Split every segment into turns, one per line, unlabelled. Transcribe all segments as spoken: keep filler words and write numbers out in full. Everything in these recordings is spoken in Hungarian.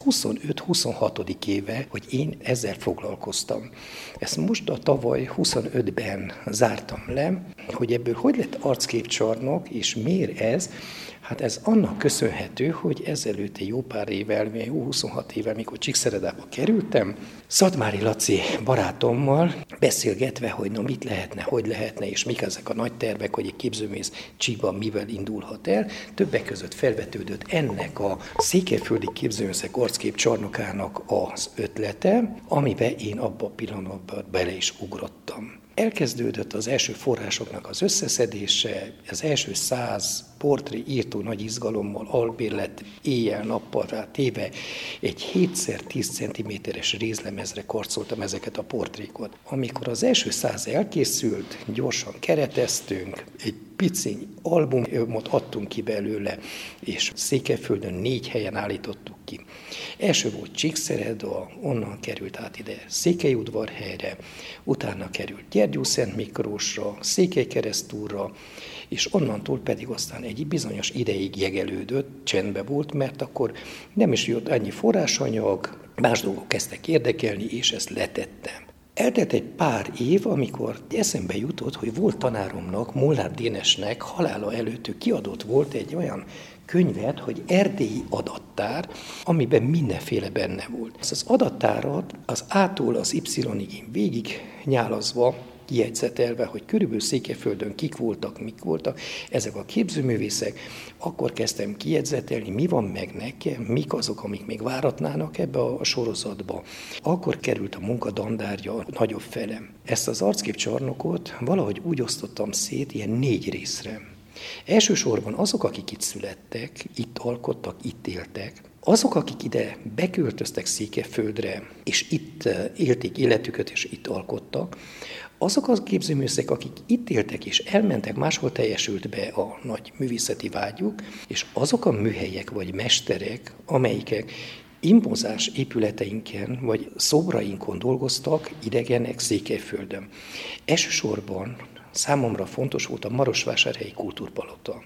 huszonöt-huszonhatodik éve, hogy én ezzel foglalkoztam. Ezt most a tavaly huszonötben zártam le, hogy ebből hogy lett arcképcsarnok, és miért ez? Hát ez annak köszönhető, hogy ezelőtt egy jó pár évvel, jó huszonhat évvel, mikor Csíkszeredába kerültem, Szatmári Laci barátommal beszélgetve, hogy no mit lehetne, hogy lehetne, és mik ezek a nagy tervek, hogy egy képzőművész Csíkban mivel indulhat el. Többek között felvetődött ennek a székelyföldi képzőművészek arcképcsarnokának az ötlete, amiben én abban a pillanatban bele is ugrottam. Elkezdődött az első forrásoknak az összeszedése, az első száz portré írtó nagy izgalommal, albérlet éjjel-nappal rá téve egy hétszer tíz centiméteres rézlemezre karcoltam ezeket a portrékot. Amikor az első száz elkészült, gyorsan kereteztünk, egy piciny albumot adtunk ki belőle, és Székelyföldön négy helyen állítottuk ki. Első volt Csíkszereda, onnan került át ide Székelyudvarhelyre, utána került Gyergyószent Miklósra, Székelykeresztúrra, és onnantól pedig aztán egy bizonyos ideig jegelődött, csendbe volt, mert akkor nem is jött annyi forrásanyag, más dolgok kezdtek érdekelni, és ezt letettem. Eltelt egy pár év, amikor eszembe jutott, hogy volt tanáromnak, Molnár Dénesnek halála előtt ő kiadott volt egy olyan könyvet, hogy erdélyi adattár, amiben mindenféle benne volt. Ez az adattárat az A-tól az Y-ig végig nyálazva, kijegyzetelve, hogy körülbelül Székelyföldön kik voltak, mik voltak ezek a képzőművészek, akkor kezdtem kijegyzetelni, mi van meg nekem, mik azok, amik még váratnának ebbe a sorozatba. Akkor került a munka dandárja nagyobb felem. Ezt az arcképcsarnokot valahogy úgy osztottam szét ilyen négy részre. Elsősorban azok, akik itt születtek, itt alkottak, itt éltek, azok, akik ide beköltöztek Székelyföldre, és itt élték életüket, és itt alkottak, azok a képzőművészek, akik itt éltek és elmentek, máshol teljesült be a nagy művészeti vágyuk, és azok a műhelyek vagy mesterek, amelyikek impozás épületeinken vagy szobrainkon dolgoztak, idegenek Székelyföldön. Elsősorban számomra fontos volt a Marosvásárhelyi Kultúrpalota.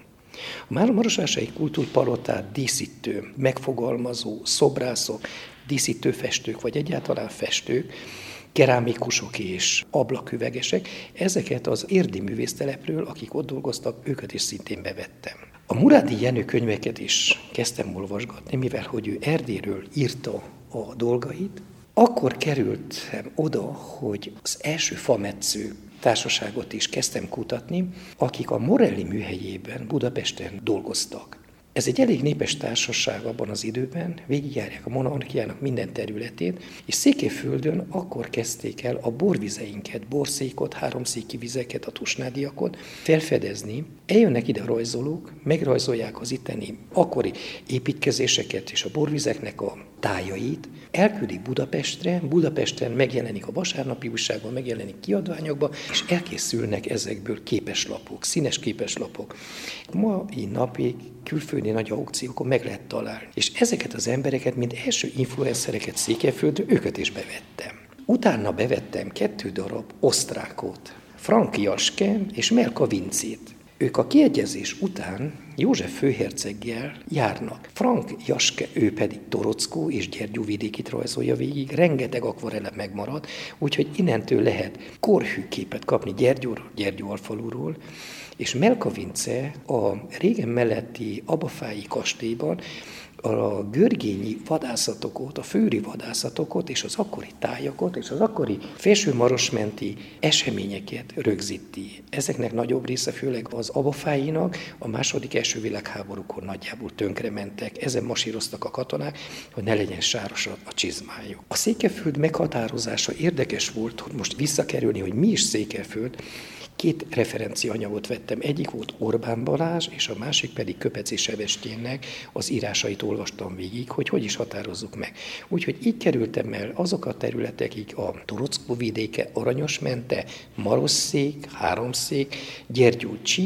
A Marosvásárhelyi Kultúrpalotát díszítő, megfogalmazó szobrászok, díszítő festők, vagy egyáltalán festők, kerámikusok és ablaküvegesek, ezeket az érdi művésztelepről, akik ott dolgoztak, őket is szintén bevettem. A Murádi Jenő könyveket is kezdtem olvasgatni, mivel hogy ő Erdélyről írta a dolgait. Akkor kerültem oda, hogy az első fametsző társaságot is kezdtem kutatni, akik a Morelli műhelyében Budapesten dolgoztak. Ez egy elég népes társaság abban az időben, végigjárják a monarchiának minden területét, és Székelyföldön akkor kezdték el a borvizeinket, borszékot, háromszéki vizeket, a tusnádiakot felfedezni. Eljönnek ide a rajzolók, megrajzolják az itteni akkori építkezéseket és a borvizeknek a tájait, elküldik Budapestre, Budapesten megjelenik a vasárnapi újságban, megjelenik kiadványokban, és elkészülnek ezekből képeslapok, színes képeslapok. Mai napig külföldi nagy aukciókon meg lehet találni. És ezeket az embereket, mint első influencereket Székelyföldön, őket is bevettem. Utána bevettem kettő darab osztrákot, Frank Jaske és Melka Vincét. Ők a kiegyezés után József főherceggel járnak. Frank Jaske, ő pedig Torockó és Gyergyóvidékit rajzolja végig, rengeteg akvarelle megmarad, úgyhogy innentől lehet korhű képet kapni Gyergyóról, Gyergyóalfaluról, és Melka Vince a régen melletti Abafályi kastélyban a görgényi vadászatokat, a főri vadászatokat és az akkori tájakat és az akkori felsőmarosmenti eseményeket rögzíti. Ezeknek nagyobb része főleg az Abafályinak a második első világháborúkor nagyjából tönkrementek. Ezen masíroztak a katonák, hogy ne legyen sáros a csizmájuk. A Székelyföld meghatározása érdekes volt, hogy most visszakerülni, hogy mi is Székelyföld. Két referenciaanyagot vettem. Egyik volt Orbán Balázs, és a másik pedig Köpeci Sebestyénnek az írásait olvastam végig, hogy hogy is határozzuk meg. Úgyhogy így kerültem el azok a területekig, a Torockó vidéke, Aranyosmente, Marosszék, Háromszék, Gyergyó Csík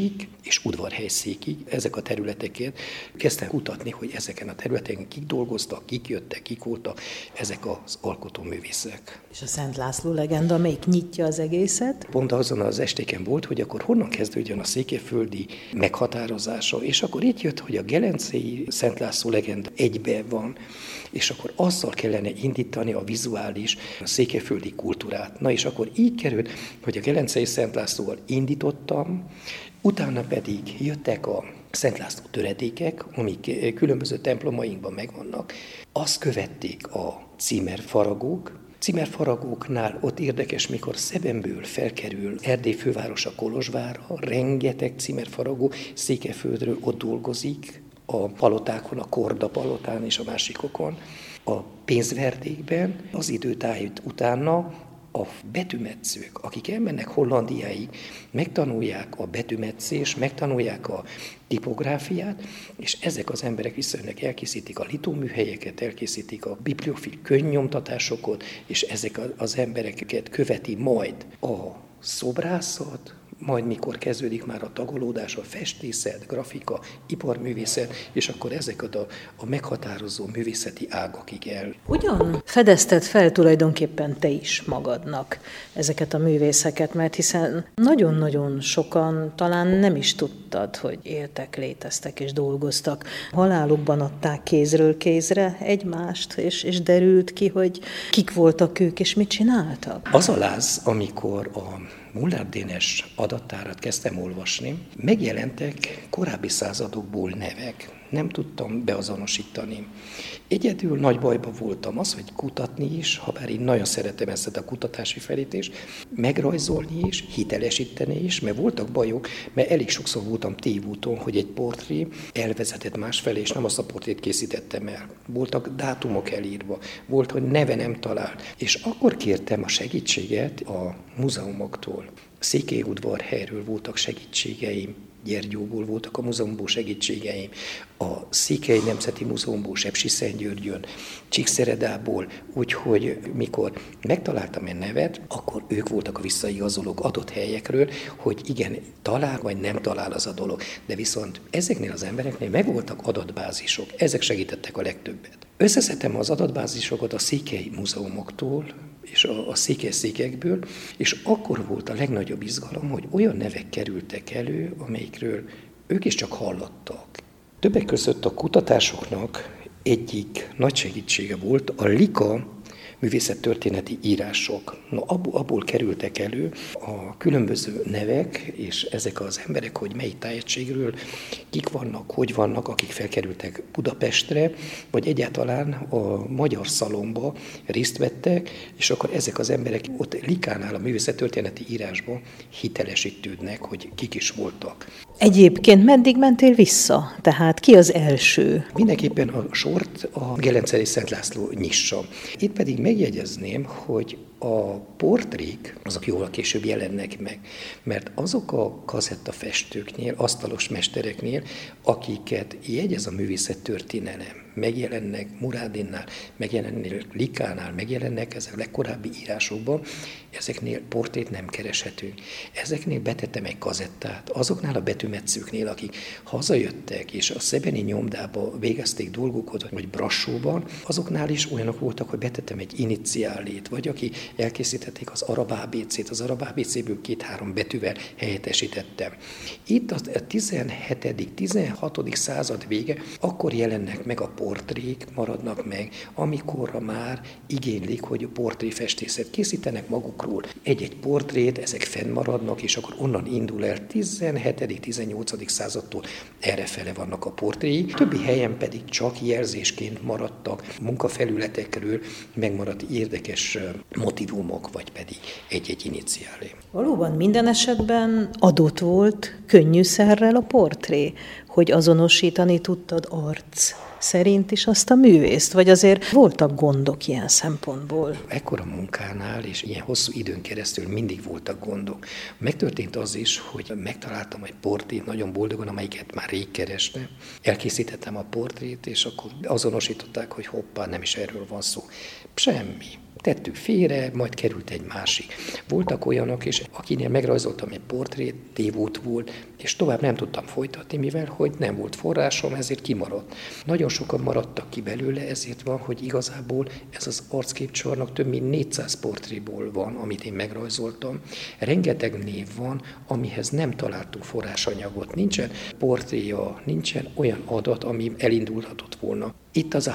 és Udvarhelyszékig, ezek a területeket kezdtem kutatni, hogy ezeken a területeken kik dolgoztak, kik jöttek, kik voltak ezek az alkotóművészek.
És a Szent László legenda melyik nyitja az egészet?
Pont azon az estéken volt, hogy akkor honnan kezdődjön a székelyföldi meghatározása, és akkor itt jött, hogy a gelencei Szent László legenda egybe van, és akkor azzal kellene indítani a vizuális, a székelyföldi kultúrát. Na és akkor így került, hogy a gelencei Szent Lászlóval indítottam, utána pedig jöttek a Szent László töredékek, amik különböző templomainkban megvannak. Azt követték a címerfaragók. Címerfaragóknál ott érdekes, mikor Szebenből felkerül Erdély fővárosa Kolozsvárra, rengeteg címerfaragó Székelyföldről ott dolgozik, a palotákon, a Korda palotán és a másikokon. A pénzverdékben az időtájt utána a betűmetszők, akik elmennek Hollandiáig, megtanulják a betűmetszést, megtanulják a tipográfiát, és ezek az emberek visszajönnek, elkészítik a litóműhelyeket, elkészítik a bibliofil könyvnyomtatásokat, és ezek az embereket követi majd a szobrászat, majd mikor kezdődik már a tagolódás, a festészet, grafika, iparművészet, és akkor ezeket a, a meghatározó művészeti ágakig el.
Hogyan fedezted fel tulajdonképpen te is magadnak ezeket a művészeket, mert hiszen nagyon-nagyon sokan talán nem is tudtad, hogy éltek, léteztek és dolgoztak. Halálukban adták kézről kézre egymást, és, és derült ki, hogy kik voltak ők, és mit csináltak.
Az a láz, amikor a Molnár Dénes adattárat kezdtem olvasni, megjelentek korábbi századokból nevek. Nem tudtam beazonosítani. Egyedül nagy bajba voltam az, hogy kutatni is, ha bár én nagyon szeretem ezt a kutatási felítést, megrajzolni is, hitelesíteni is, mert voltak bajok, mert elég sokszor voltam tévúton, hogy egy portré elvezetett másfelé, és nem azt a portrét készítettem el. Voltak dátumok elírva, volt, hogy neve nem talált. És akkor kértem a segítséget a múzeumoktól. Székelyudvarhelyről voltak segítségeim, Gyergyóból voltak a múzeumból segítségeim, a Székely Nemzeti Múzeumból, Sepsiszentgyörgyön, Csíkszeredából, úgyhogy mikor megtaláltam egy nevet, akkor ők voltak a visszaigazolók adott helyekről, hogy igen, talál vagy nem talál az a dolog. De viszont ezeknél az embereknél megvoltak adatbázisok, ezek segítettek a legtöbbet. Összeszedtem az adatbázisokat a székely múzeumoktól, és a, a székely székekből, és akkor volt a legnagyobb izgalom, hogy olyan nevek kerültek elő, amelyikről ők is csak hallottak. Többek között a kutatásoknak egyik nagy segítsége volt a Lika művészettörténeti írások. No, abból, abból kerültek elő a különböző nevek, és ezek az emberek, hogy melyik tájegységről, kik vannak, hogy vannak, akik felkerültek Budapestre, vagy egyáltalán a magyar szalomba részt vettek, és akkor ezek az emberek ott Likánál a művészettörténeti írásban hitelesítődnek, hogy kik is voltak.
Egyébként meddig mentél vissza? Tehát ki az első?
Mindenképpen a sort a Gelencei Szent László nyissa. Itt pedig megjegyezném, hogy a portrék, azok jóval később jelennek meg, mert azok a kazettafestőknél, asztalos mestereknél, akiket jegyez a művészettörténelem, megjelennek Murádinnál, megjelennek Likánál, megjelennek ezek a legkorábbi írásokban, ezeknél portrét nem kereshetünk. Ezeknél betettem egy kazettát, azoknál a betűmetszőknél, akik hazajöttek, és a szebeni nyomdába végezték dolgokat, vagy Brassóban, azoknál is olyanok voltak, hogy betettem egy iniciálét, vagy aki elkészítették az arab á bé cét, az arab á bé céből két-három betűvel helyettesítettem. Itt a tizenhetedik tizenhatodik század vége, akkor jelennek meg a portrék, maradnak meg, amikorra már igénylik, hogy a portréfestészet készítenek magukról egy-egy portrét, ezek fennmaradnak, és akkor onnan indul el tizenhetedik tizennyolcadik századtól errefele vannak a portréik. Többi helyen pedig csak jelzésként maradtak munkafelületekről, megmaradt érdekes motivumok, vagy pedig egy-egy iniciálé.
Valóban minden esetben adott volt könnyűszerrel a portré, hogy azonosítani tudtad arc szerint is azt a művészt, vagy azért voltak gondok ilyen szempontból?
Ekkora munkánál és ilyen hosszú időn keresztül mindig voltak gondok. Megtörtént az is, hogy megtaláltam egy portrét nagyon boldogan, amelyiket már rég kerestem. Elkészítettem a portrét, és akkor azonosították, hogy hoppá, nem is erről van szó. Semmi. Tettük félre, majd került egy másik. Voltak olyanok is, akinél megrajzoltam egy portrét, tévút volt, és tovább nem tudtam folytatni, mivel hogy nem volt forrásom, ezért kimaradt. Nagyon sokan maradtak ki belőle, ezért van, hogy igazából ez az arcképcsarnok több mint négyszáz portréból van, amit én megrajzoltam. Rengeteg név van, amihez nem találtunk forrásanyagot. Nincsen portréja, nincsen olyan adat, ami elindulhatott volna. Itt az a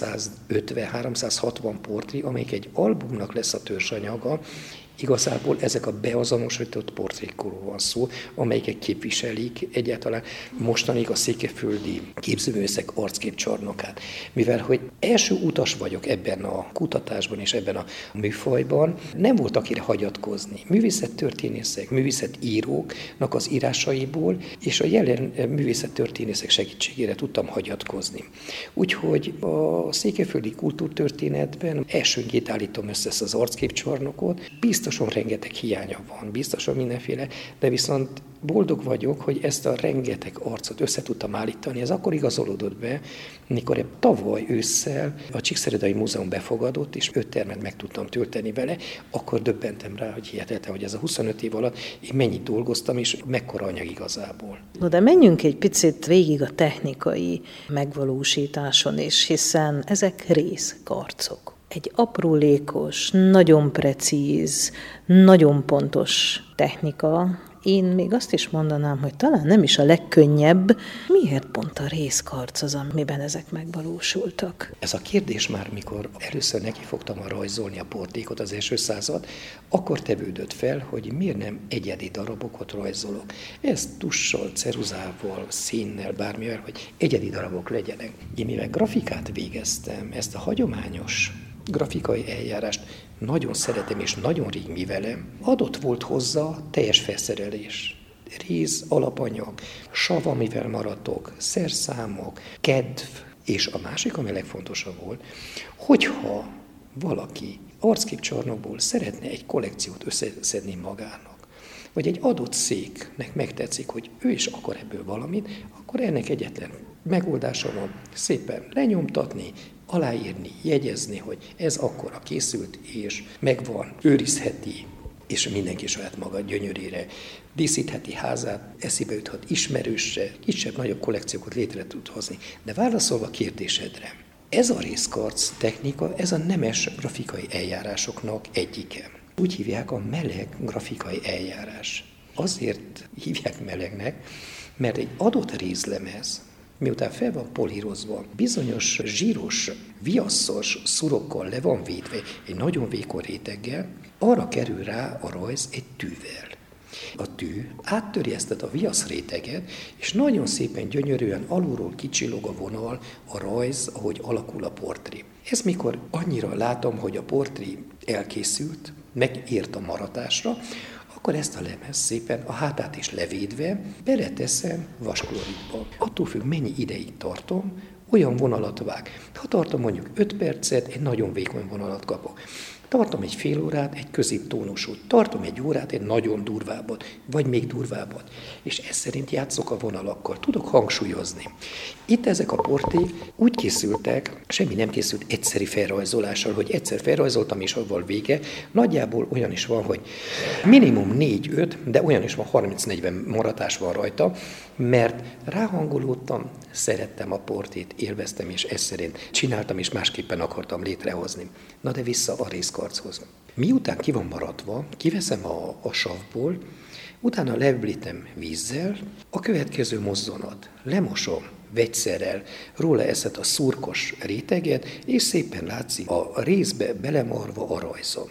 háromszázötven-háromszázhatvan portré, amelyik egy albumnak lesz a törzsanyaga. Igazából ezek a beazonosított portrékról van szó, amelyiket képviselik egyáltalán mostanig a székelyföldi képzőművészek arcképcsarnokát. Mivel hogy első utas vagyok ebben a kutatásban és ebben a műfajban, nem volt akire hagyatkozni. Művészettörténészek, művészetíróknak az írásaiból és a jelen művészettörténészek segítségére tudtam hagyatkozni. Úgyhogy a székelyföldi kultúrtörténetben elsőnként állítom össze ezt az arcképcsarnokot. Biztosan rengeteg hiánya van, biztosan mindenféle, de viszont boldog vagyok, hogy ezt a rengeteg arcot össze tudtam állítani. Ez akkor igazolódott be, mikor tavaly ősszel a Csíkszeredai Múzeum befogadott, és öt termet meg tudtam tölteni vele, akkor döbbentem rá, hogy hihetetlen, hogy ez a huszonöt év alatt én mennyit dolgoztam, és mekkora anyag igazából.
No, de menjünk egy picit végig a technikai megvalósításon is, hiszen ezek részkarcok. Egy aprólékos, nagyon precíz, nagyon pontos technika. Én még azt is mondanám, hogy talán nem is a legkönnyebb. Miért pont a részkarc az, amiben ezek megvalósultak?
Ez a kérdés már, mikor először nekifogtam a rajzolni a portrékot, az első század, akkor tevődött fel, hogy miért nem egyedi darabokat rajzolok. Ez tussal, ceruzával, színnel, bármivel, hogy egyedi darabok legyenek. Én mivel grafikát végeztem, ezt a hagyományos grafikai eljárást nagyon szeretem és nagyon rég művelem, adott volt hozzá teljes felszerelés. Réz, alapanyag, sav, amivel maradok, szerszámok, kedv, és a másik, ami legfontosabb volt, hogyha valaki arcképcsarnokból szeretne egy kollekciót összeszedni magának, vagy egy adott széknek megtetszik, hogy ő is akar ebből valamit, akkor ennek egyetlen megoldása van, szépen lenyomtatni, aláírni, jegyezni, hogy ez akkora készült, és megvan, őrizheti, és mindenki saját maga gyönyörére díszítheti házát, eszébe juthat ismerőse, kisebb-nagyobb kollekciókat létre tud hozni. De válaszolva a kérdésedre, ez a részkarc technika, ez a nemes grafikai eljárásoknak egyike. Úgy hívják a meleg grafikai eljárás. Azért hívják melegnek, mert egy adott rézlemez, miután fel van polírozva, bizonyos zsíros, viasszos szurokkal le van védve, egy nagyon vékony réteggel, arra kerül rá a rajz egy tűvel. A tű áttöri ezt a viasz réteget, és nagyon szépen gyönyörűen alulról kicsillog a vonal, a rajz, ahogy alakul a portré. Ez mikor annyira látom, hogy a portré elkészült, megért a maratásra, akkor ezt a lemez szépen a hátát is levédve beleteszem vaskloritba. Attól függ, mennyi ideig tartom, olyan vonalat vág. Ha tartom mondjuk öt percet, egy nagyon vékony vonalat kapok. Tartom egy fél órát, egy középtónusút. Tartom egy órát, egy nagyon durvábbat, vagy még durvábbat. És ez szerint játszok a vonalakkal. Tudok hangsúlyozni. Itt ezek a portrék úgy készültek, semmi nem készült egyszeri felrajzolással, hogy egyszer felrajzoltam, és avval vége. Nagyjából olyan is van, hogy minimum négy-öt, de olyan is van, harminc-negyven maratás van rajta, mert ráhangolódtam, szerettem a portrét, élveztem, és ez szerint csináltam, és másképpen akartam létrehozni. Na de vissza a részkarchoz. Miután ki van maradva, kiveszem a, a savból, utána leöblítem vízzel, a következő mozzanat, lemosom vegyszerrel, róla eszed a szurkos réteget, és szépen látszik a részbe belemarva a rajzom.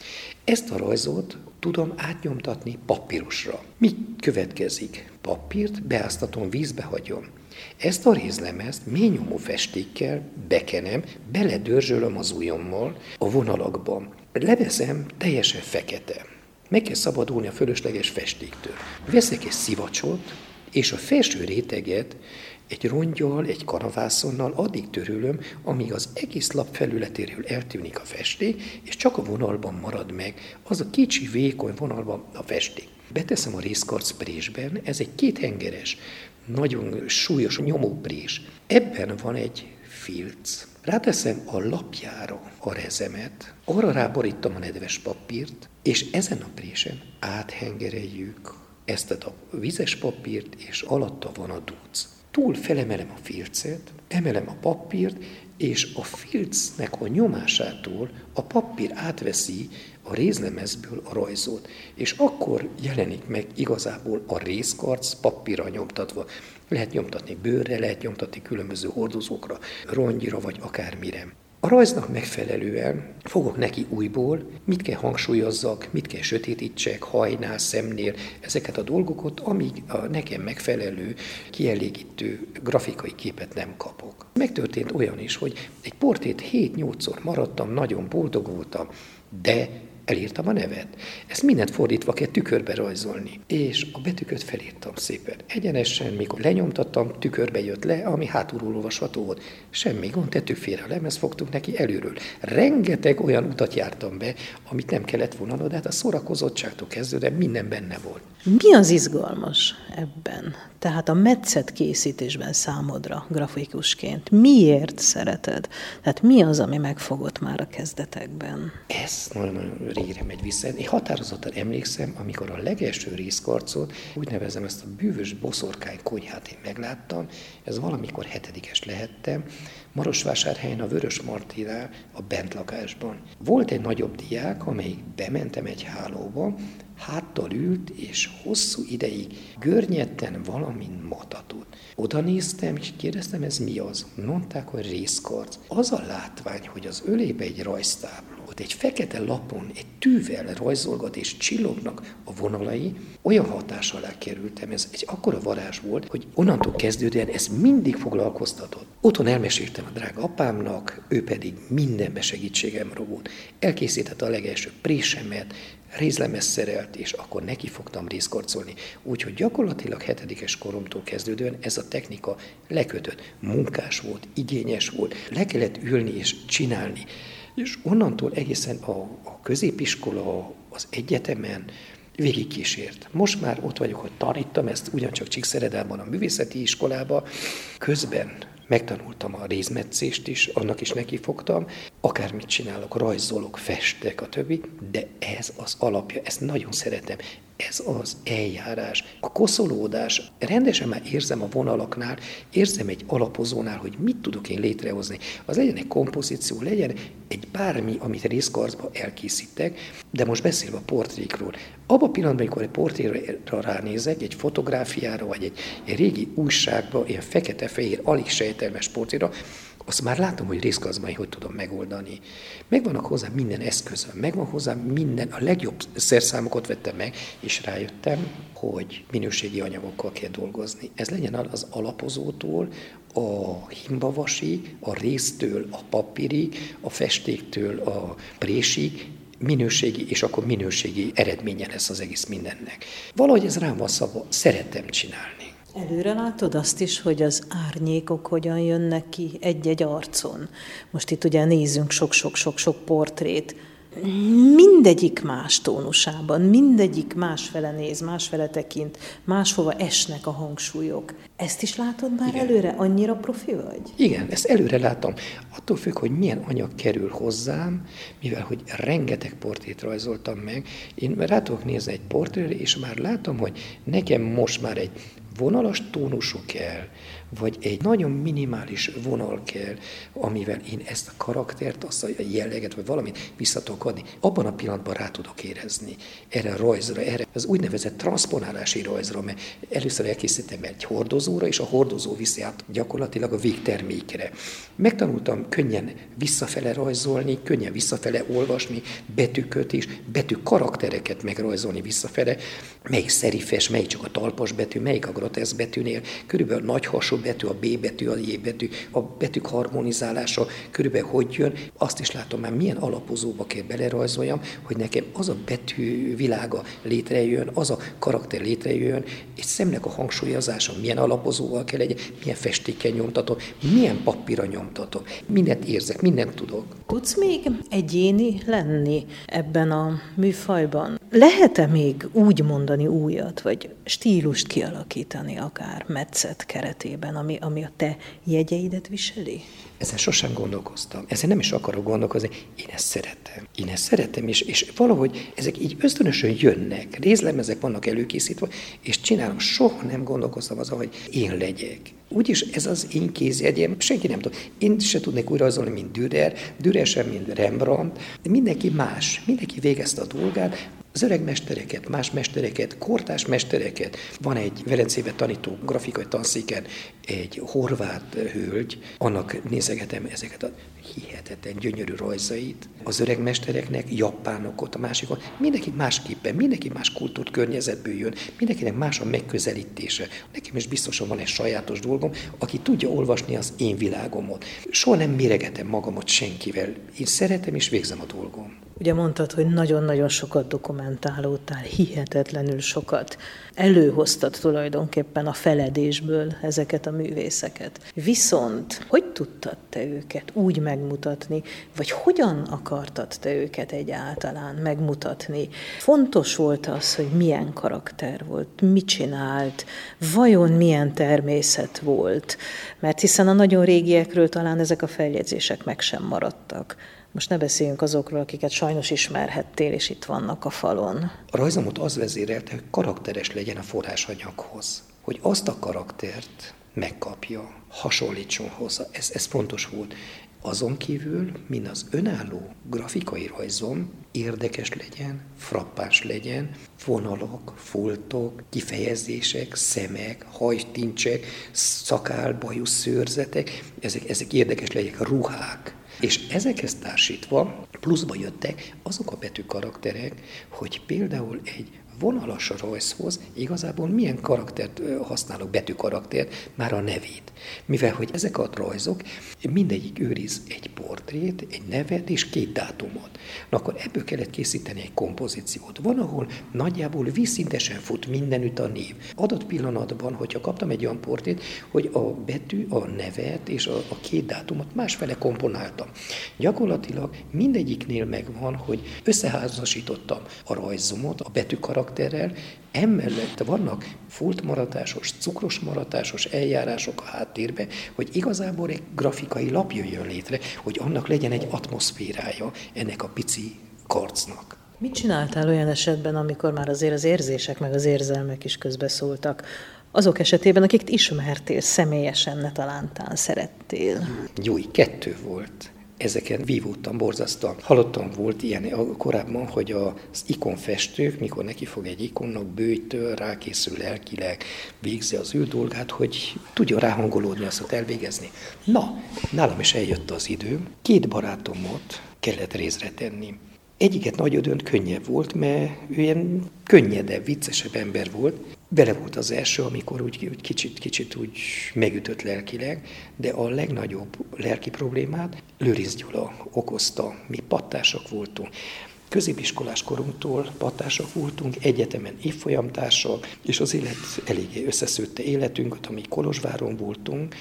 Ezt a rajzot tudom átnyomtatni papírusra. Mi következik? Papírt beáztatom, vízbe hagyom. Ezt a rézlemezt mély nyomó festékkel bekenem, beledörzsölöm az ujjammal a vonalakban. Leveszem teljesen fekete. Meg kell szabadulni a fölösleges festéktől. Veszek egy szivacsot, és a felső réteget egy rongyal, egy kanavászonnal addig törülöm, amíg az egész lap felületéről eltűnik a festék, és csak a vonalban marad meg, az a kicsi, vékony vonalban a festék. Beteszem a részkarc présben, ez egy kéthengeres, nagyon súlyos nyomóprés. Ebben van egy filc, ráteszem a lapjára a rezemet, arra ráborítom a nedves papírt, és ezen a présen áthengereljük ezt a vizes papírt, és alatta van a dúc. Túl felemelem a filcet, emelem a papírt, és a filcnek a nyomásától a papír átveszi a rézlemezből a rajzot, és akkor jelenik meg igazából a rézkarc papírra nyomtatva. Lehet nyomtatni bőrre, lehet nyomtatni különböző hordozókra, rongyra vagy akármire. A rajznak megfelelően fogok neki újból, mit kell hangsúlyozzak, mit kell sötétítsek, hajnál, szemnél, ezeket a dolgokat, amíg a nekem megfelelő, kielégítő grafikai képet nem kapok. Megtörtént olyan is, hogy egy portrét hét-nyolcszor maradtam, nagyon boldog voltam, de elírtam a nevet. Ezt mindent fordítva kell tükörbe rajzolni. És a betűköt felírtam szépen. Egyenesen, mikor lenyomtattam, tükörbe jött le, ami hátulról olvasható volt. Semmi gond, tettük félre a lemez, fogtuk neki előről. Rengeteg olyan utat jártam be, amit nem kellett volna, de hát a szórakozottságtól kezdődve minden benne volt.
Mi az izgalmas ebben? Tehát a metszet készítésben számodra grafikusként miért szereted? Tehát mi az, ami megfogott már a kezdetekben?
Ez nagyon régre megy vissza. Én határozottan emlékszem, amikor a legelső rézkarcot, úgy nevezem ezt a bűvös boszorkány konyhát én megláttam, ez valamikor hetedikes lehettem, Marosvásárhelyen a Vörös Martinál a bentlakásban. Volt egy nagyobb diák, amelyik bementem egy hálóba, háttal ült, és hosszú ideig görnyetten valamin matatott. Oda néztem, és kérdeztem, ez mi az? Mondták, hogy rézkarc. Az a látvány, hogy az ölébe egy rajztábló, ott egy fekete lapon egy tűvel rajzolgat és csillognak a vonalai, olyan hatás alá kerültem, ez egy akkora varázs volt, hogy onnantól kezdődően ez mindig foglalkoztatott. Otthon elmeséltem a drága apámnak, ő pedig mindenbe segítségemre volt. Elkészítette a legelső présemet, rézlemez szerelt, és akkor neki fogtam rézkarcolni. Úgyhogy gyakorlatilag hetedikes koromtól kezdődően ez a technika lekötött. Munkás volt, igényes volt, le kellett ülni és csinálni. És onnantól egészen a, a középiskola, az egyetemen végigkísért. Most már ott vagyok, hogy tanítom ezt ugyancsak Csíkszeredában a művészeti iskolába, közben megtanultam a rézmetszést is, annak is nekifogtam, akármit csinálok, rajzolok, festek, a többi, de ez az alapja, ezt nagyon szeretem. Ez az eljárás, a koszolódás, rendesen már érzem a vonalaknál, érzem egy alapozónál, hogy mit tudok én létrehozni. Az legyen egy kompozíció, legyen egy bármi, amit rézkarcba elkészítek, de most beszélve a portrékról. Abban a pillanatban, amikor egy portréra ránézek, egy fotográfiára, vagy egy, egy régi újságba, ilyen fekete-fehér, alig sejtelmes portréra, azt már látom, hogy rézkarcban hogy tudom megoldani. Megvannak hozzá minden eszközöm, megvan hozzá minden, a legjobb szerszámokat vettem meg, és rájöttem, hogy minőségi anyagokkal kell dolgozni. Ez legyen az alapozótól, a himbavasig, a réztől, a papírig, a festéktől, a présig, minőségi, és akkor minőségi eredménye lesz az egész mindennek. Valahogy ez rám van szabva, szeretem csinálni.
Előre látod azt is, hogy az árnyékok hogyan jönnek ki egy-egy arcon. Most itt ugye nézzünk sok-sok-sok-sok portrét. Mindegyik más tónusában, mindegyik másfele néz, másfele tekint, máshova esnek a hangsúlyok. Ezt is látod már Igen. előre? Annyira profi vagy?
Igen, ezt előre látom. Attól függ, hogy milyen anyag kerül hozzám, mivel hogy rengeteg portrét rajzoltam meg. Én rá tudok nézni egy portrétre, és már látom, hogy nekem most már egy vonalas tónusú kell, vagy egy nagyon minimális vonal kell, amivel én ezt a karaktert, azt a jelleget, vagy valamit vissza tudok adni. Abban a pillanatban rá tudok érezni erre a rajzra, erre az úgynevezett transponálási rajzra, mert először elkészítettem egy hordozóra, és a hordozó viszi át gyakorlatilag a végtermékre. Megtanultam könnyen visszafele rajzolni, könnyen visszafele olvasni, betűköt is, betű karaktereket megrajzolni visszafele, melyik szerifes, melyik csak a talpas betű, melyik a groteszk betűnél, körülbelül a nagy hasú betű, a B betű, a J betű, a betűk harmonizálása, körülbelül hogy jön, azt is látom már, milyen alapozóba kell belerajzoljam, hogy nekem az a betű világa létrejön, az a karakter létrejön, egy szemnek a hangsúlyozása, milyen alapozóval kell legyen, milyen festékkel nyomtatom, milyen papírra nyomtatom. Mindent érzek, mindent tudok.
Tudsz még egyéni lenni ebben a műfajban? lehet-e még úgy mondani újat, vagy stílust kialakítani akár metszet keretében, ami, ami a te jegyeidet viseli?
Ezen sosem gondolkoztam. Ezen nem is akarok gondolkozni. Én ezt szeretem. Én ezt szeretem, és, és valahogy ezek így ösztönösen jönnek. Részlemezek vannak előkészítve, és csinálom. Soha nem gondolkoztam azon, hogy én legyek. Úgyis ez az én kézjegyem, senki nem tud. Én se tudnék újra rajzolni, mint Dürer, Dürer sem, mint Rembrandt. De mindenki más, mindenki végezte a dolgát. Az öreg mestereket, más mestereket, kortárs mestereket. Van egy Velencében tanító grafikai tanszéken egy horvát hölgy, annak nézegetem ezeket a hihetetlen gyönyörű rajzait. Az öreg mestereknek, japánok ott a másikon, mindenki másképpen, mindenki más kultúrt környezetből jön, mindenkinek más a megközelítése. Nekem is biztosan van egy sajátos dolgom, aki tudja olvasni az én világomot. Soha nem méregetem magamot senkivel. Én szeretem és végzem a dolgom.
Ugye mondtad, hogy nagyon-nagyon sokat dokumentálódtál, hihetetlenül sokat. Előhoztad tulajdonképpen a feledésből ezeket a művészeket. Viszont hogy tudtad te őket úgy megmutatni, vagy hogyan akartad te őket egyáltalán megmutatni? Fontos volt az, hogy milyen karakter volt, mit csinált, vajon milyen természet volt, mert hiszen a nagyon régiekről talán ezek a feljegyzések meg sem maradtak. Most ne beszéljünk azokról, akiket sajnos ismerhettél, és itt vannak a falon.
A rajzomot az vezérelte, hogy karakteres legyen a forrásanyaghoz. Hogy azt a karaktert megkapja, hasonlítson hozzá. Ez, ez fontos volt. Azon kívül, mint az önálló grafikai rajzom, érdekes legyen, frappáns legyen, vonalak, foltok, kifejezések, szemek, hajtincsek, szakál, bajusz, szőrzetek, ezek, ezek érdekes legyenek, ruhák. És ezekhez társítva pluszba jöttek azok a betűkarakterek, hogy például egy vonalas rajzhoz igazából milyen karaktert használok, betűkaraktert, már a nevét. Mivel, hogy ezek a rajzok mindegyik őriz egy portrét, egy nevet és két dátumot. Na akkor ebből kellett készíteni egy kompozíciót. Van, ahol nagyjából vízszintesen fut mindenütt a név. Adott pillanatban, hogyha kaptam egy olyan portrét, hogy a betű, a nevet és a, a két dátumot másfele komponáltam. Gyakorlatilag mindegyiknél megvan, hogy összeházasítottam a rajzomot, a betűkarakterrel, emellett vannak foltmaradásos, cukros maradásos eljárások a háttérben, hogy igazából egy grafikai lap jöjjön létre, hogy annak legyen egy atmoszférája ennek a pici karcnak.
Mit csináltál olyan esetben, amikor már azért az érzések meg az érzelmek is közbeszóltak? Azok esetében, akiket ismertél személyesen, ne talántán szerettél?
Jó, kettő volt. Ezeken vívódtam, borzasztóan. Hallottam, volt ilyen korábban, hogy az ikonfestők, mikor neki fog egy ikonnak, bőjtől rákészül lelkileg, végzi az ő dolgát, hogy tudja ráhangolódni, azt elvégezni. Na, nálam is eljött az idő. Két barátomot kellett részre tenni. Egyiket nagy ödönt könnyebb volt, mert ő ilyen könnyedebb, viccesebb ember volt. Vele volt az első, amikor úgy, úgy kicsit, kicsit úgy megütött lelkileg, de a legnagyobb lelki problémát Lőrinc Gyula okozta. Mi pattársak voltunk. Középiskolás korunktól pattársak voltunk, egyetemen évfolyamtársak, és az élet eléggé összeszőtte életünket, amíg Kolozsváron voltunk.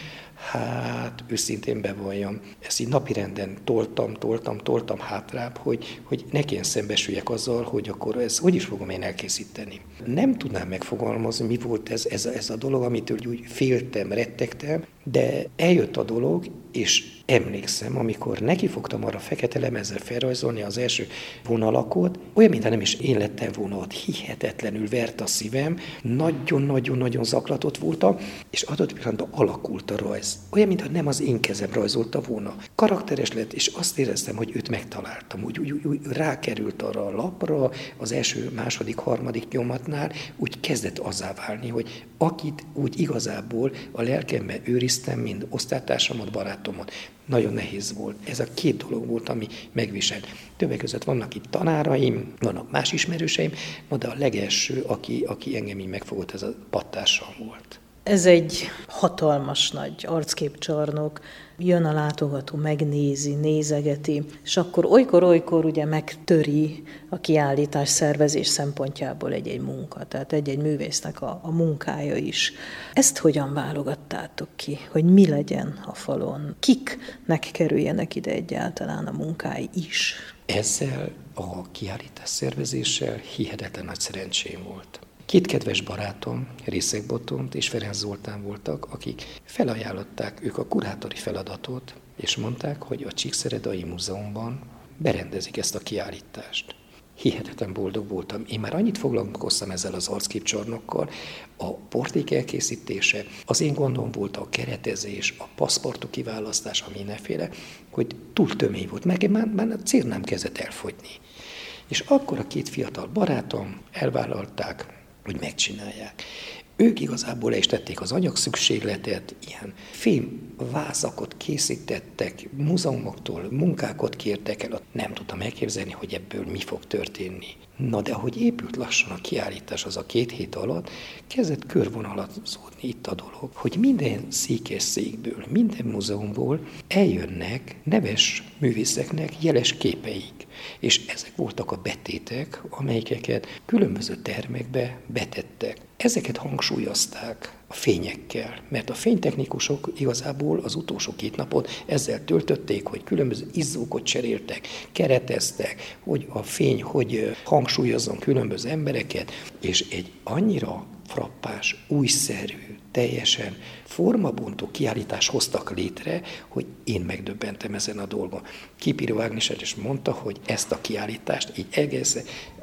Hát őszintén bevalljam, ezt így napirenden toltam, toltam, toltam hátrább, hogy, hogy ne kelljen szembesüljek azzal, hogy akkor ezt hogy is fogom én elkészíteni. Nem tudnám megfogalmazni, mi volt ez, ez, ez a dolog, amitől úgy féltem, rettegtem, de eljött a dolog, és emlékszem, amikor nekifogtam arra fekete lemezzel felrajzolni az első vonalakot, olyan, mintha nem is én lettem volna ott, hihetetlenül vert a szívem, nagyon-nagyon-nagyon zaklatott voltam, és adott pillanatban alakult a rajz. Olyan, mintha nem az én kezem rajzolta volna. Karakteres lett, és azt éreztem, hogy őt megtaláltam, úgy, úgy, úgy, úgy rákerült arra a lapra, az első, második, harmadik nyomatnál, úgy kezdett azzá válni, hogy akit úgy igazából a lelkemben őriztem, mint osztálytársamat, barátomat. Nagyon nehéz volt. Ez a két dolog volt, ami megviselt. Többek között vannak itt tanáraim, vannak más ismerőseim, de a legelső, aki, aki engem így megfogott, ez a pattársam volt.
Ez egy hatalmas nagy arcképcsarnok, jön a látogató, megnézi, nézegeti, és akkor olykor-olykor ugye megtöri a kiállítás szervezés szempontjából egy-egy munka, tehát egy-egy művésznek a, a munkája is. Ezt hogyan válogattátok ki, hogy mi legyen a falon? Kiknek kerüljenek ide egyáltalán a munkái is?
Ezzel a kiállítás szervezéssel hihetetlen nagy szerencsém volt. Két kedves barátom, Részeg Botont és Ferenc Zoltán voltak, akik felajánlották ők a kurátori feladatot, és mondták, hogy a Csíkszeredai Múzeumban berendezik ezt a kiállítást. Hihetetlen boldog voltam. Én már annyit foglalkoztam ezzel az arcképcsarnokkal, a portrék elkészítése, az én gondom volt a keretezés, a paszportok kiválasztása, mindenféle, hogy túl tömény volt, meg már, már a cérnám kezdett elfogyni. És akkor a két fiatal barátom elvállalták, hogy megcsinálják. Ők igazából le is tették az anyagszükségletet, ilyen fémvázakot készítettek, múzeumoktól munkákat kértek el, nem tudtam elképzelni, hogy ebből mi fog történni. Na de ahogy épült lassan a kiállítás, az a két hét alatt, kezdett körvonalazódni itt a dolog, hogy minden székes székből, minden múzeumból eljönnek neves művészeknek jeles képeik. És ezek voltak a betétek, amelyeket különböző termekbe betettek. Ezeket hangsúlyozták a fényekkel, mert a fénytechnikusok igazából az utolsó két napot ezzel töltötték, hogy különböző izzókat cseréltek, kereteztek, hogy a fény hogy hangsúlyozzon különböző embereket, és egy annyira frappás, újszerű, teljesen formabontó kiállítást hoztak létre, hogy én megdöbbentem ezen a dolgon. Kipiró Ágnes is mondta, hogy ezt a kiállítást így egész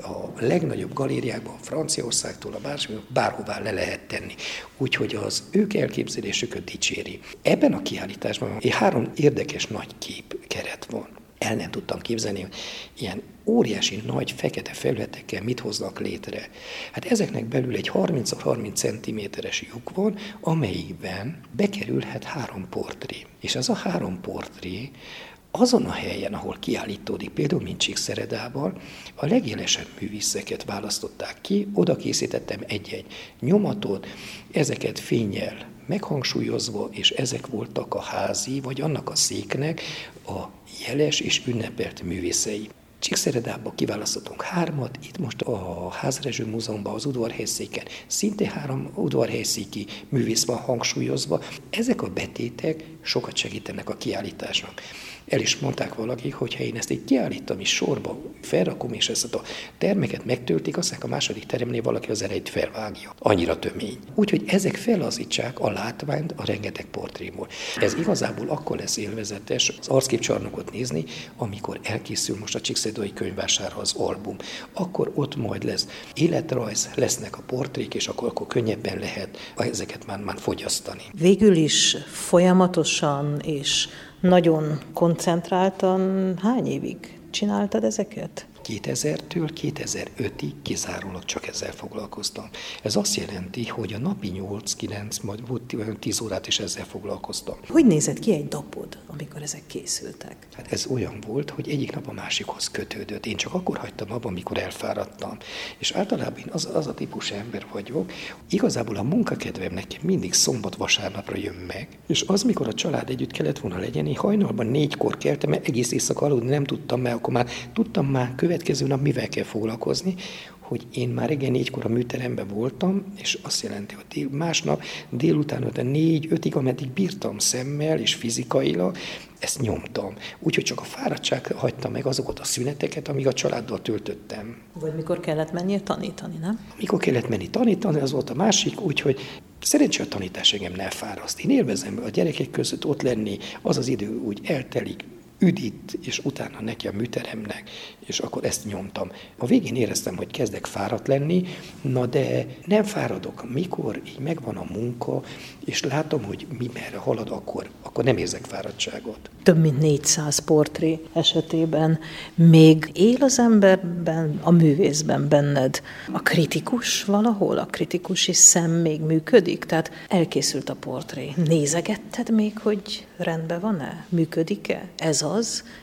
a legnagyobb galériákban, Franciaországtól a bármi, bárhová le lehet tenni. Úgyhogy az ők elképzelésüket dicséri. Ebben a kiállításban egy három érdekes nagy kép keret van. El nem tudtam képzelni, hogy ilyen óriási nagy fekete felületekkel mit hoznak létre. Hát ezeknek belül egy harminc harminc centiméteres lyuk van, amelyikben bekerülhet három portré. És az a három portré azon a helyen, ahol kiállítódik, például mint Csíkszeredában, a legjelesebb művészeket választották ki, oda készítettem egy-egy nyomatot, ezeket fénnyel meghangsúlyozva, és ezek voltak a házi, vagy annak a széknek a jeles és ünnepelt művészei. Csíkszeredában kiválasztottunk hármat, itt most a Házrezső Múzeumban, az udvarhelyszéken szintén három udvarhelyszéki művész van hangsúlyozva. Ezek a betétek sokat segítenek a kiállításnak. El is mondták valaki, hogy ha én ezt így kiállítom és sorba felrakom, és ezt a termeket megtöltik, aztán a második teremnél valaki az elejét felvágja. Annyira tömény. Úgyhogy ezek fellazítsák a látványt a rengeteg portréból. Ez igazából akkor lesz élvezetes az arcképcsarnokot nézni, amikor elkészül most a Csíkszeredai Könyvvásárra az album. Akkor ott majd lesz életrajz, lesznek a portrék, és akkor, akkor könnyebben lehet ezeket már, már fogyasztani.
Végül is folyamatosan és nagyon koncentráltan hány évig csináltad ezeket?
kétezertől kétezer-ötig kizárólag csak ezzel foglalkoztam. Ez azt jelenti, hogy a napi nyolc-kilenc, majd volt tíz órát is ezzel foglalkoztam.
Hogy nézett ki egy napod, amikor ezek készültek?
Hát ez olyan volt, hogy egyik nap a másikhoz kötődött. Én csak akkor hagytam abba, amikor elfáradtam. És általában én az, az a típus ember vagyok, igazából a munkakedvem nekem mindig szombat-vasárnapra jön meg, és az, mikor a család együtt kellett volna legyen, én hajnalban négykor keltem, mert egész éjszaka aludni nem tudtam, mert akkor már tudtam már következő nap mivel kell foglalkozni, hogy én már reggel négykor a műteremben voltam, és azt jelenti, hogy dél, másnap délután öt négy-ötig, ameddig bírtam szemmel és fizikailag, ezt nyomtam. Úgyhogy csak a fáradtság hagyta meg azokat a szüneteket, amíg a családdal töltöttem.
Vagy mikor kellett menni tanítani, nem?
Mikor kellett menni tanítani, az volt a másik, úgyhogy szerencsé a tanítás engem ne fáraszt. Én élvezem a gyerekek között ott lenni, az az idő úgy eltelik, üdít, és utána neki a műteremnek, és akkor ezt nyomtam. A végén éreztem, hogy kezdek fáradt lenni, na de nem fáradok. Mikor így megvan a munka, és látom, hogy mi merre halad, akkor, akkor nem érzek fáradtságot.
Több mint négyszáz portré esetében még él az emberben, a művészben benned a kritikus valahol, a kritikusi szem még működik? Tehát elkészült a portré. Nézegetted még, hogy rendben van-e? Működik-e? Ez az?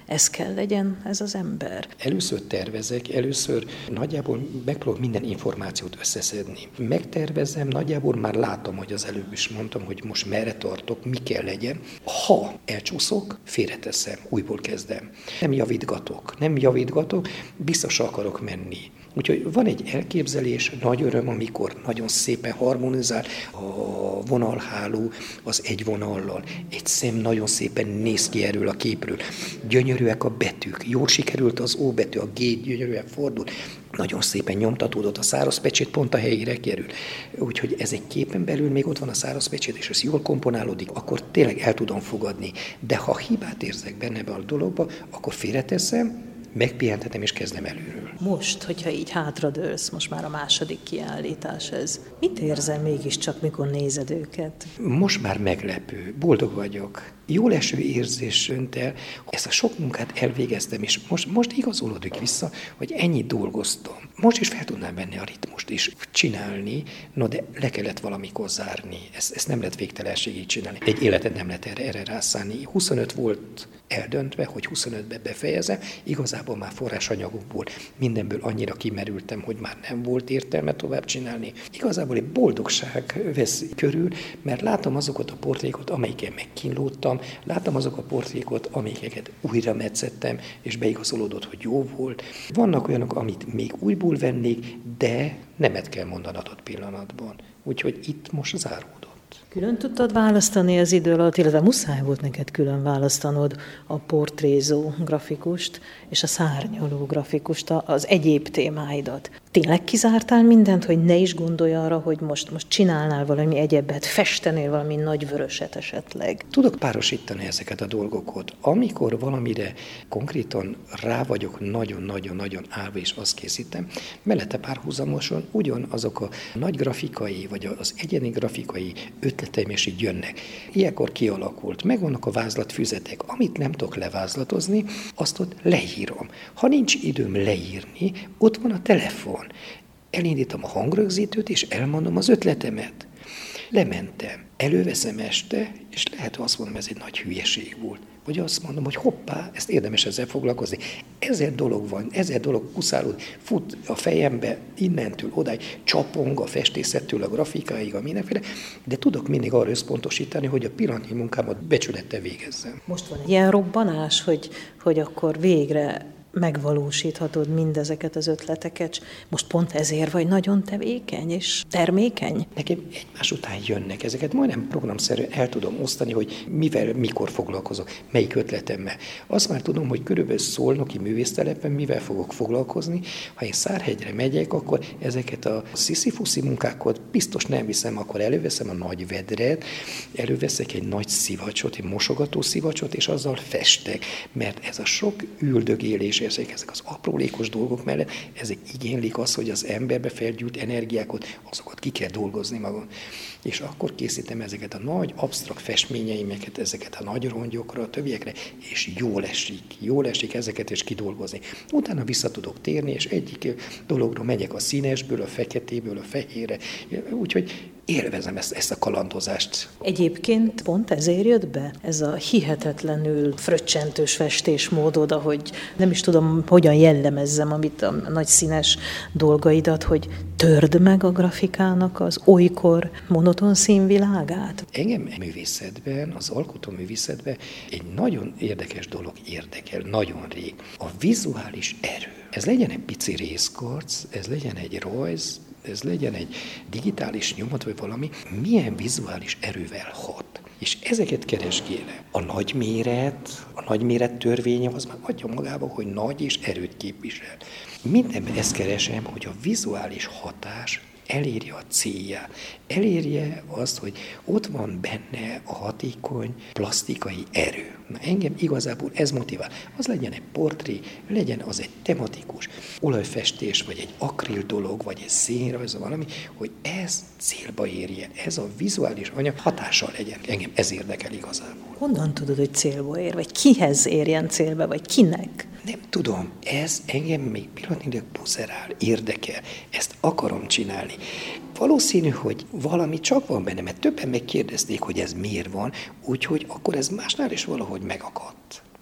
ez kell legyen ez az ember.
Először tervezek, először nagyjából megpróbálok minden információt összeszedni. Megtervezem, nagyjából már látom, hogy az előbb is mondtam, hogy most merre tartok, mi kell legyen. Ha elcsúszok, félreteszem, újból kezdem. Nem javítgatok, nem javítgatok, biztos akarok menni. Úgyhogy van egy elképzelés, nagy öröm, amikor nagyon szépen harmonizál a vonalháló az egy vonallal. Egy szem nagyon szépen néz ki erről a képről. Gyönyörűek a betűk, jól sikerült az ó betű, a G gyönyörűen fordul. Nagyon szépen nyomtatódott, a száraz pecsét pont a helyére kerül. Úgyhogy ez egy képen belül még ott van a száraz pecsét, és ez jól komponálódik, akkor tényleg el tudom fogadni. De ha hibát érzek benne be a dologba, akkor félreteszem, megpihentetem és kezdem előről.
Most, hogyha így hátradőlsz, most már a második kiállítás ez, mit érzel mégiscsak, mikor nézed őket?
Most már meglepő, boldog vagyok. Jól eső érzés önt el, ezt a sok munkát elvégeztem, és most, most igazolódik vissza, hogy ennyit dolgoztam. Most is fel tudnám venni a ritmust és csinálni, no de le kellett valamikor zárni. Ezt, ezt nem lehet végtelenségig csinálni. Egy életet nem lehet erre, erre rászállni. huszonöt volt eldöntve, hogy huszonötbe befejezem, igazából már forrásanyagokból, mindenből annyira kimerültem, hogy már nem volt értelme tovább csinálni. Igazából egy boldogság vesz körül, mert látom azokat a portrékat, amelyiken megkínlódtam, látom azok a portrékat, amelyeket újra metszettem, és beigazolódott, hogy jó volt. Vannak olyanok, amit még újból vennék, de nemet kell mondanod adott pillanatban. Úgyhogy itt most záródott.
Külön tudtad választani az idő alatt, illetve muszáj volt neked külön választanod a portrézó grafikust és a szárnyaló grafikust, az egyéb témáidat. Tényleg kizártál mindent, hogy ne is gondolj arra, hogy most, most csinálnál valami egyebet, festenél valami nagy vöröset esetleg?
Tudok párosítani ezeket a dolgokat. Amikor valamire konkrétan rá vagyok nagyon-nagyon-nagyon állva, és azt készítem, mellette párhuzamosan ugyanazok a nagy grafikai, vagy az egyéni grafikai ötleteim is így jönnek. Ilyenkor kialakult. Megvannak a vázlatfüzetek. Amit nem tudok levázlatozni, azt ott leírom. Ha nincs időm leírni, ott van a telefon. Elindítom a hangrögzítőt, és elmondom az ötletemet. Lementem, előveszem este, és lehet, hogy azt mondom, ez egy nagy hülyeség volt. Vagy azt mondom, hogy hoppá, ezt érdemes ezzel foglalkozni. Ezer dolog van, ezer dolog kuszálód, fut a fejembe, innentől odáig, csapong a festészettől a grafikáig, a mindenféle, de tudok mindig arra összpontosítani, hogy a pillanatnyi munkámat becsülettel végezzem.
Most van egy ilyen robbanás, hogy, hogy akkor végre megvalósíthatod mindezeket az ötleteket. Most pont ezért vagy nagyon tevékeny és termékeny?
Nekem egymás után jönnek ezeket, majdnem programszerűen el tudom osztani, hogy mivel, mikor foglalkozok, melyik ötletemmel. Azt már tudom, hogy körülbelül Szolnoki művésztelepen mivel fogok foglalkozni. Ha én Szárhegyre megyek, akkor ezeket a sziszifuszi munkákat biztos nem viszem, akkor előveszem a nagy vedret, előveszek egy nagy szivacsot, egy mosogató szivacsot, és azzal festek, mert ez a sok üldögélés, ezek, ezek az aprólékos dolgok mellett, ezek igénylik azt, hogy az emberbe felgyűlt energiákat, azokat ki kell dolgozni magam. És akkor készítem ezeket a nagy, absztrakt festményeimeket, ezeket a nagy rongyokra, a többiekre, és jól esik, jól esik ezeket is kidolgozni. Utána vissza tudok térni, és egyik dologról megyek a színesből, a feketéből, a fehérre, úgyhogy élvezem ezt, ezt a kalandozást.
Egyébként pont ezért jött be ez a hihetetlenül fröccsentős festésmódod, ahogy nem is tudom, hogyan jellemezzem, amit a nagy színes dolgaidat, hogy törd meg a grafikának az olykor monoton színvilágát?
Engem művészetben, az alkotó művészetben egy nagyon érdekes dolog érdekel, nagyon rég. A vizuális erő. Ez legyen egy pici részkarc, ez legyen egy rajz, ez legyen egy digitális nyomat, vagy valami, milyen vizuális erővel hat. És ezeket keresgélem. A nagyméret, a nagyméret törvénye az már adja magába, hogy nagy és erőt képvisel. Mindenben ezt keresem, hogy a vizuális hatás elérje a célját. Elérje azt, hogy ott van benne a hatékony plastikai erő. Na, engem igazából ez motivál. Az legyen egy portré, legyen az egy tematikus olajfestés, vagy egy akril dolog, vagy egy színrajz, valami, hogy ez célba érjen. Ez a vizuális anyag hatással legyen. Engem ez érdekel igazából.
Honnan tudod, hogy célba ér? Vagy kihez érjen célba? Vagy kinek?
Nem tudom, ez engem még pillanatnyilag buzerál, érdekel, ezt akarom csinálni. Valószínű, hogy valami csak van benne, mert többen megkérdezték, hogy ez miért van, úgyhogy akkor ez másnál is valahogy megakadt.